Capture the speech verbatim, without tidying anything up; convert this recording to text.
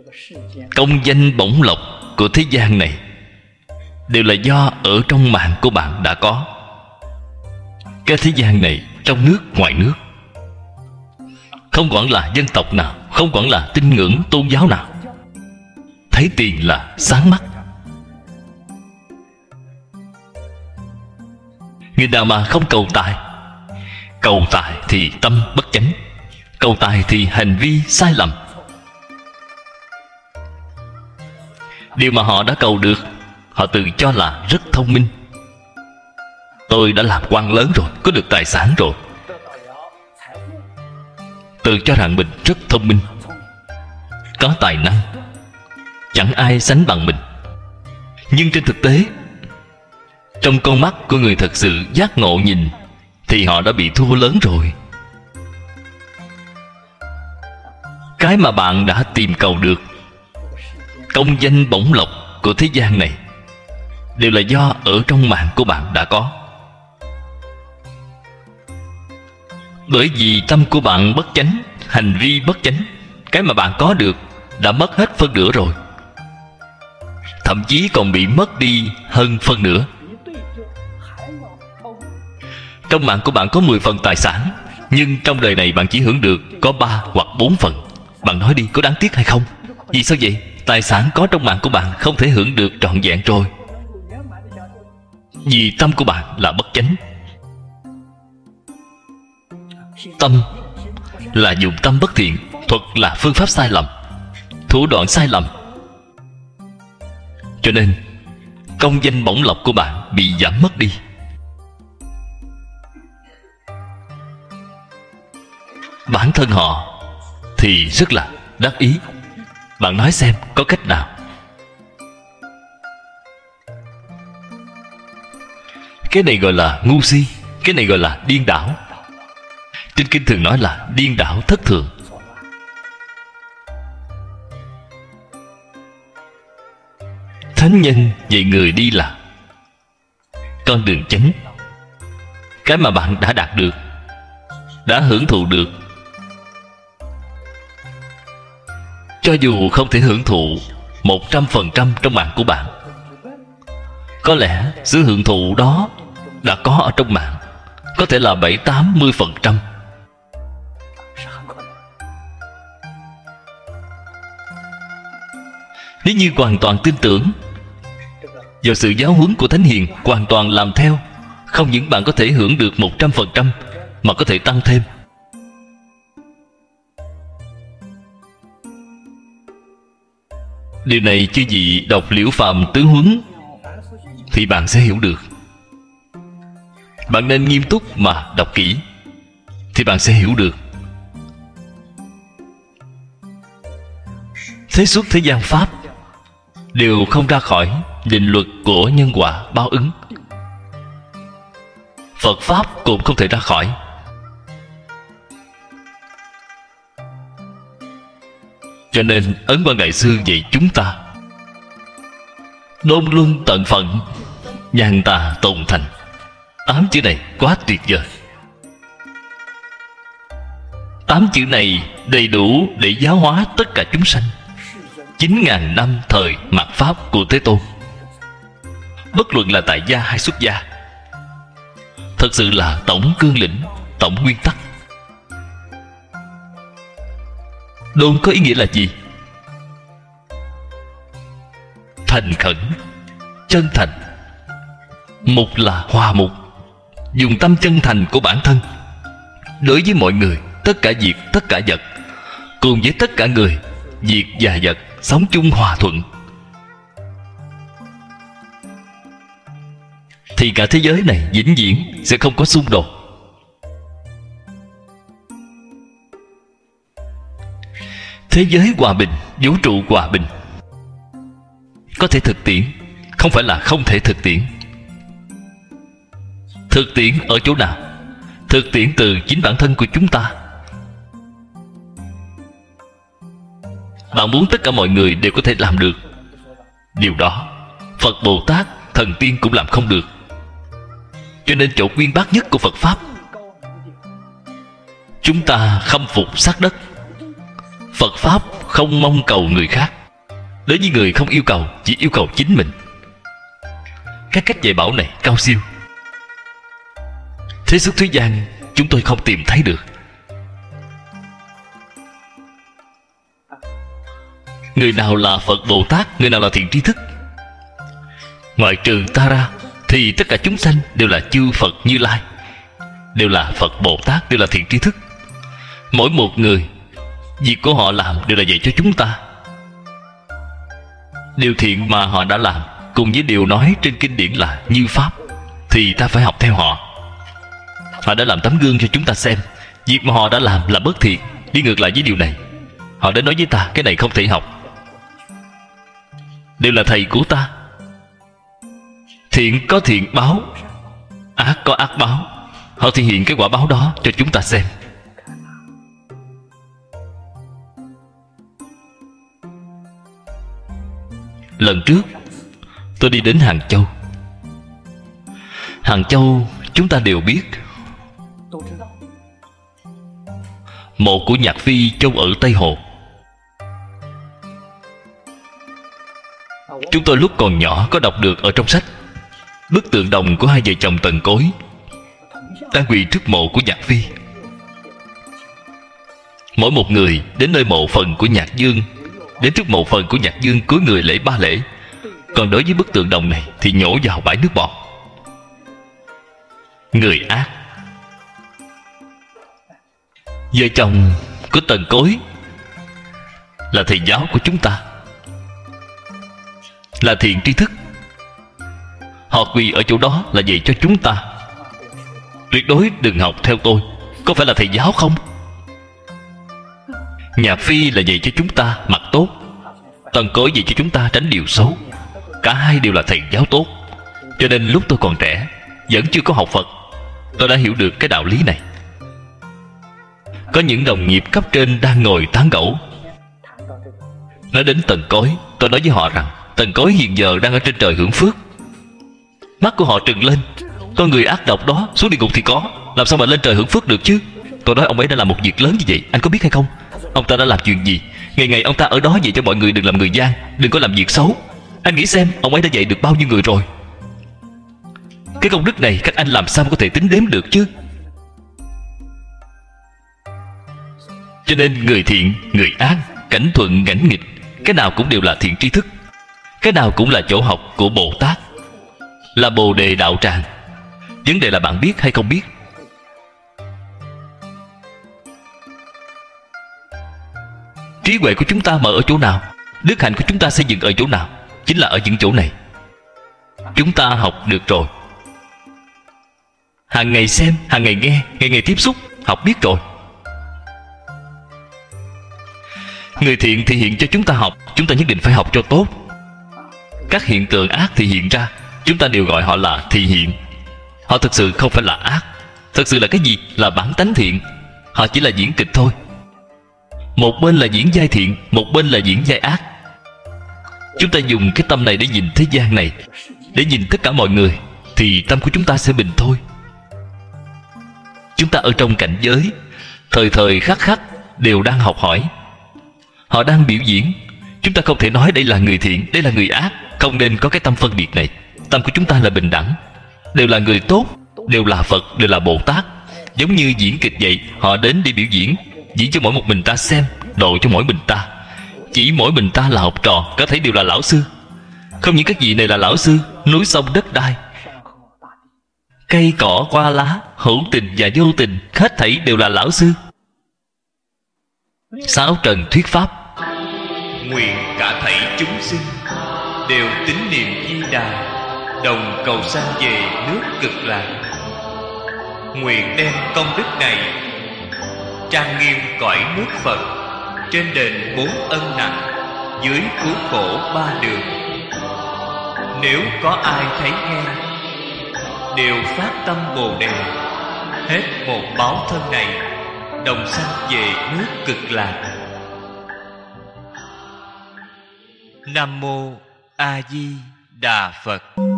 công danh bổng lộc của thế gian này đều là do ở trong mạng của bạn đã có. Cái thế gian này, trong nước ngoài nước, không quản là dân tộc nào, không quản là tín ngưỡng tôn giáo nào, thấy tiền là sáng mắt. Người nào mà không cầu tài, cầu tài thì tâm bất chánh, cầu tài thì hành vi sai lầm. Điều mà họ đã cầu được, họ tự cho là rất thông minh. Tôi đã làm quan lớn rồi, có được tài sản rồi, tự cho rằng mình rất thông minh, có tài năng, chẳng ai sánh bằng mình. Nhưng trên thực tế, trong con mắt của người thật sự giác ngộ nhìn, thì họ đã bị thua lớn rồi. Cái mà bạn đã tìm cầu được, công danh bổng lộc của thế gian này, đều là do ở trong mạng của bạn đã có. Bởi vì tâm của bạn bất chánh, hành vi bất chánh, cái mà bạn có được đã mất hết phân nửa rồi, thậm chí còn bị mất đi hơn phân nửa. Trong mạng của bạn có mười phần tài sản, nhưng trong đời này bạn chỉ hưởng được có ba hoặc bốn phần. Bạn nói đi, có đáng tiếc hay không? Vì sao vậy? Tài sản có trong mạng của bạn không thể hưởng được trọn vẹn rồi, vì tâm của bạn là bất chánh. Tâm là dùng tâm bất thiện, thuật là phương pháp sai lầm, thủ đoạn sai lầm. Cho nên công danh bổng lộc của bạn bị giảm mất đi. Bản thân họ thì rất là đắc ý. Bạn nói xem có cách nào? Cái này gọi là ngu si, cái này gọi là điên đảo. Trên kinh thường nói là điên đảo thất thường. Thánh nhân dạy người đi là con đường chánh. Cái mà bạn đã đạt được, đã hưởng thụ được, cho dù không thể hưởng thụ một trăm phần trăm trong mạng của bạn, có lẽ sự hưởng thụ đó đã có ở trong mạng, có thể là bảy tám mươi phần trăm. Nếu như hoàn toàn tin tưởng vào sự giáo huấn của Thánh Hiền, hoàn toàn làm theo, không những bạn có thể hưởng được một trăm phần trăm, mà có thể tăng thêm. Điều này chư vị đọc Liễu Phàm Tướng Huấn thì bạn sẽ hiểu được. Bạn nên nghiêm túc mà đọc kỹ thì bạn sẽ hiểu được. Thế suốt thế gian Pháp đều không ra khỏi định luật của nhân quả báo ứng. Phật Pháp cũng không thể ra khỏi. Cho nên Ấn Quang Đại Sư dạy chúng ta đôn luân tận phận, nhàn tà tồn thành. Tám chữ này quá tuyệt vời. Tám chữ này đầy đủ để giáo hóa tất cả chúng sanh. Chín ngàn năm thời mạt Pháp của Thế Tôn, bất luận là tại gia hay xuất gia, thật sự là tổng cương lĩnh, tổng nguyên tắc. Đôn có ý nghĩa là gì? Thành khẩn, chân thành. Mục là hòa mục, dùng tâm chân thành của bản thân đối với mọi người, tất cả việc, tất cả vật, cùng với tất cả người, việc và vật sống chung hòa thuận, thì cả thế giới này vĩnh viễn sẽ không có xung đột. Thế giới hòa bình, vũ trụ hòa bình có thể thực tiễn, không phải là không thể thực tiễn. Thực tiễn ở chỗ nào? Thực tiễn từ chính bản thân của chúng ta. Bạn muốn tất cả mọi người đều có thể làm được điều đó, Phật Bồ Tát, thần tiên cũng làm không được. Cho nên chỗ uyên bác nhất của Phật Pháp, chúng ta khâm phục sát đất. Phật Pháp không mong cầu người khác. Đối với người không yêu cầu, chỉ yêu cầu chính mình. Các cách dạy bảo này cao siêu. Thế xuất thế gian chúng tôi không tìm thấy được. Người nào là Phật Bồ Tát, người nào là thiện tri thức? Ngoại trừ ta ra thì tất cả chúng sanh đều là chư Phật Như Lai, đều là Phật Bồ Tát, đều là thiện tri thức. Mỗi một người, việc của họ làm đều là dạy cho chúng ta. Điều thiện mà họ đã làm cùng với điều nói trên kinh điển là như pháp, thì ta phải học theo họ. Họ đã làm tấm gương cho chúng ta xem. Việc mà họ đã làm là bất thiện, đi ngược lại với điều này. Họ đã nói với ta cái này không thể học. Đều là thầy của ta. Thiện có thiện báo, ác có ác báo. Họ thể hiện cái quả báo đó cho chúng ta xem. Lần trước tôi đi đến Hàng Châu. Hàng Châu chúng ta đều biết, mộ của Nhạc Phi chôn ở Tây Hồ. Chúng tôi lúc còn nhỏ có đọc được ở trong sách bức tượng đồng của hai vợ chồng Tần Cối đang quỳ trước mộ của Nhạc Phi. Mỗi một người đến nơi mộ phần của Nhạc Dương, đến trước mộ phần của Nhạc Dương cúi người lễ ba lễ. Còn đối với bức tượng đồng này thì nhổ vào bãi nước bọt. Người ác. Vợ chồng của Tần Cối là thầy giáo của chúng ta, là thiện tri thức. Họ quỳ ở chỗ đó là dạy cho chúng ta. Tuyệt đối đừng học theo tôi. Có phải là thầy giáo không? Nhạc Phi là dạy cho chúng ta mặc tốt, Tần Cối dạy cho chúng ta tránh điều xấu. Cả hai đều là thầy giáo tốt. Cho nên lúc tôi còn trẻ, vẫn chưa có học Phật, tôi đã hiểu được cái đạo lý này. Có những đồng nghiệp cấp trên đang ngồi tán gẫu, nói đến Tần Cối. Tôi nói với họ rằng Tần Cối hiện giờ đang ở trên trời hưởng phước. Mắt của họ trừng lên. Con người ác độc đó xuống địa ngục thì có, làm sao mà lên trời hưởng phước được chứ? Tôi nói ông ấy đã làm một việc lớn như vậy, anh có biết hay không? Ông ta đã làm chuyện gì? Ngày ngày ông ta ở đó dạy cho mọi người đừng làm người gian, đừng có làm việc xấu. Anh nghĩ xem ông ấy đã dạy được bao nhiêu người rồi. Cái công đức này các anh làm sao có thể tính đếm được chứ? Cho nên người thiện, người ác, cảnh thuận, cảnh nghịch, cái nào cũng đều là thiện tri thức. Cái nào cũng là chỗ học của Bồ Tát, là Bồ Đề Đạo Tràng. Vấn đề là bạn biết hay không biết. Trí huệ của chúng ta mở ở chỗ nào? Đức hạnh của chúng ta xây dựng ở chỗ nào? Chính là ở những chỗ này. Chúng ta học được rồi. Hàng ngày xem, hàng ngày nghe, ngày ngày tiếp xúc, học biết rồi. Người thiện thì hiện cho chúng ta học, chúng ta nhất định phải học cho tốt. Các hiện tượng ác thì hiện ra, chúng ta đều gọi họ là thị hiện. Họ thực sự không phải là ác. Thực sự là cái gì? Là bản tánh thiện. Họ chỉ là diễn kịch thôi. Một bên là diễn vai thiện, một bên là diễn vai ác. Chúng ta dùng cái tâm này để nhìn thế gian này, để nhìn tất cả mọi người, thì tâm của chúng ta sẽ bình thôi. Chúng ta ở trong cảnh giới, thời thời khắc khắc đều đang học hỏi. Họ đang biểu diễn. Chúng ta không thể nói đây là người thiện, đây là người ác. Không nên có cái tâm phân biệt này. Tâm của chúng ta là bình đẳng. Đều là người tốt, đều là Phật, đều là Bồ Tát. Giống như diễn kịch vậy. Họ đến đi biểu diễn, diễn cho mỗi một mình ta xem, độ cho mỗi mình ta. Chỉ mỗi mình ta là học trò, có thấy đều là lão sư. Không những các vị này là lão sư, núi sông đất đai, cây cỏ hoa lá, hữu tình và vô tình, hết thảy đều là lão sư. Sáu trần thuyết pháp. Nguyện cả thảy chúng sinh đều tín niệm Di Đà, đồng cầu sanh về nước Cực Lạc. Nguyện đem công đức này trang nghiêm cõi nước Phật, trên đền bốn ân nặng, dưới cứu khổ ba đường. Nếu có ai thấy nghe, đều phát tâm Bồ Đề, hết một báo thân này, đồng sanh về nước Cực Lạc. Nam Mô A Di Đà Phật.